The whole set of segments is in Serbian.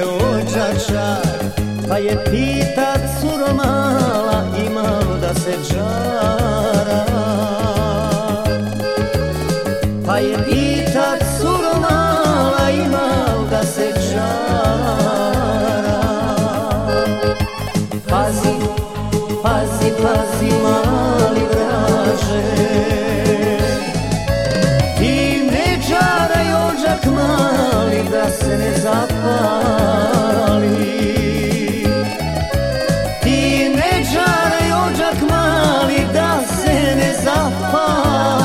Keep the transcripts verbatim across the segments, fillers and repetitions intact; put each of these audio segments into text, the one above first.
je odžačar, pa je pita curo mala imao da se džara. Pa je pita curo mala imao da se džara. Pazi, pazi, pazi mali vraže, ti ne džaraj odžak mali da se ne zapali. Ti ne džaraj odžak mali da se ne zapali.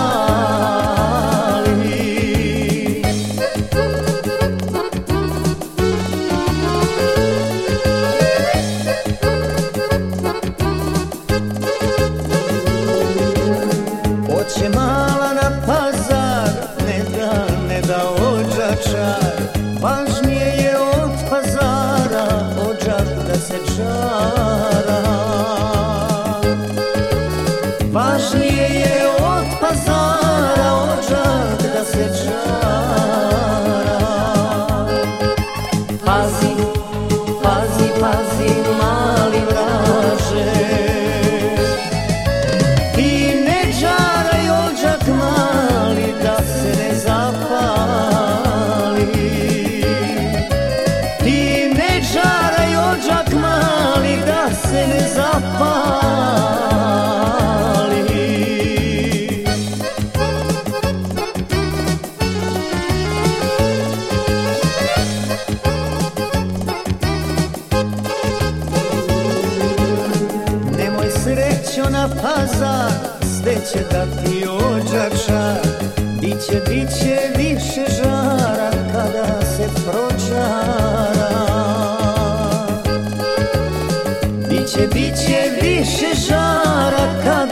Hoće mala na pazar, ne da, ne da odžačar, važnije je od pazara odžak da se džara. Važnije je od pazara odžak da se džara. Pazi, pazi, pazi mali vraže, ti ne džaraj odžak mali da se ne zapali. Ti ne džaraj odžak mali da se ne zapali. Nemoj srećo na pazar, sve će dati odžačar, biće, biće više žara kada se pročara. Biće, biće više žara kada